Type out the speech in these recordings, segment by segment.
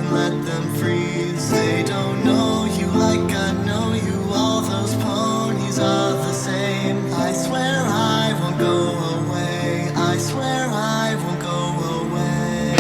and let them freeze. They don't know you like I know you. All those ponies are the same. I swear I won't go away. I swear I won't go away.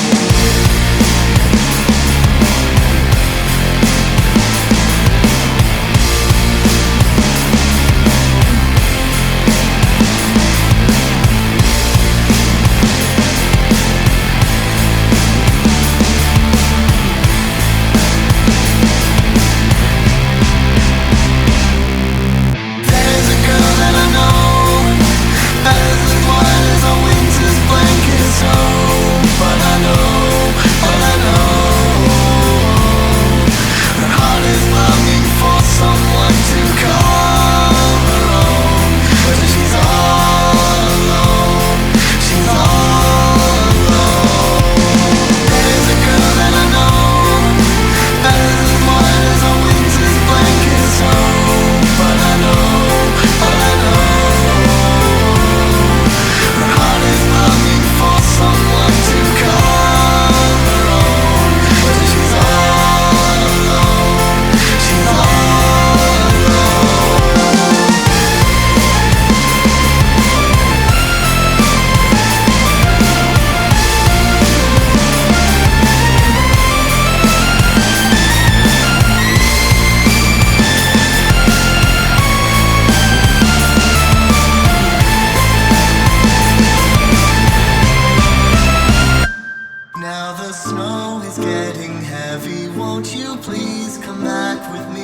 There's a girl that I know, as white as a winter's blanket. So, but I know, her heart is longing for someone to call her own. But she's all alone. She's all alone. There's a girl that I know, as white as a winter's blanket. So, but I know, her heart is longing for someone to call her own. But she's all alone. She's all alone. Now the snow is getting heavy. Won't you please come back with me?